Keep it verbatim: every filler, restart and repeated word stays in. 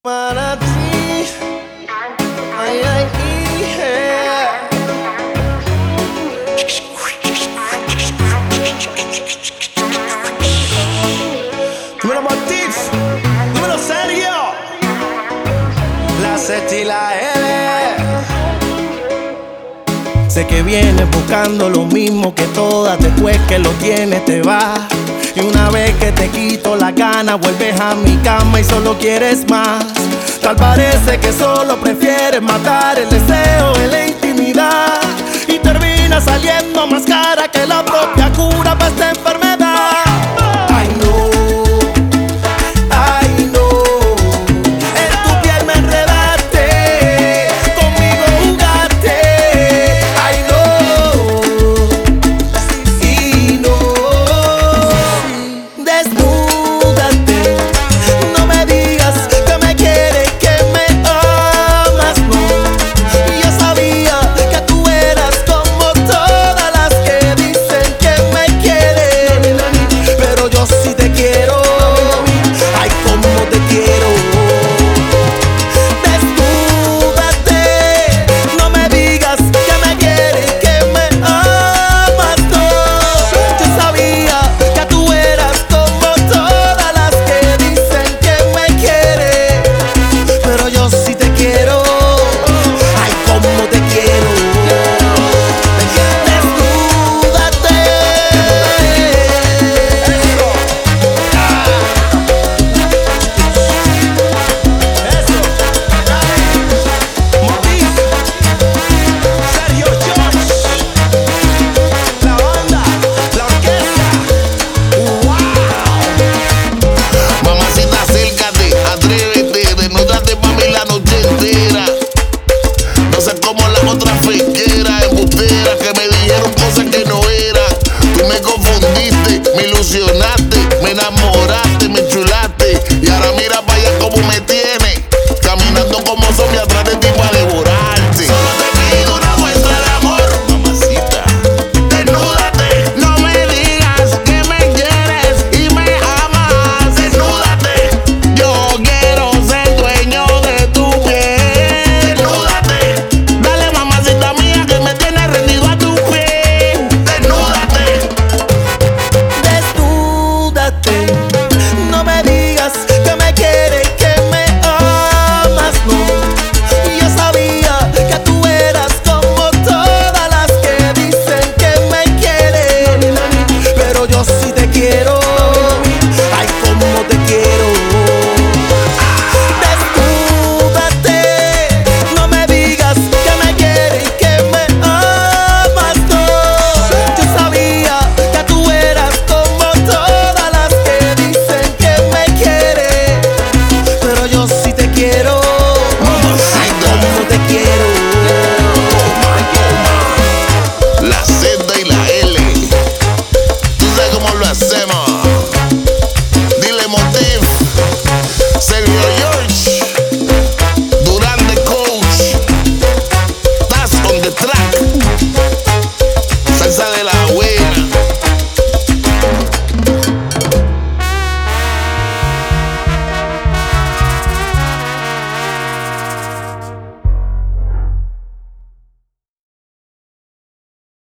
Para ti, ay, ay, yeah. Dímelo Martínez, dímelo Sergio, la Z y la L. Sé que vienes buscando lo mismo que todas, después que lo tienes te vas. Y una vez que te quito la gana, vuelves a mi cama y solo quieres más. Tal parece que solo prefieres matar el deseo en la intimidad, y termina saliendo más cara que la propia cura para esta enfermedad.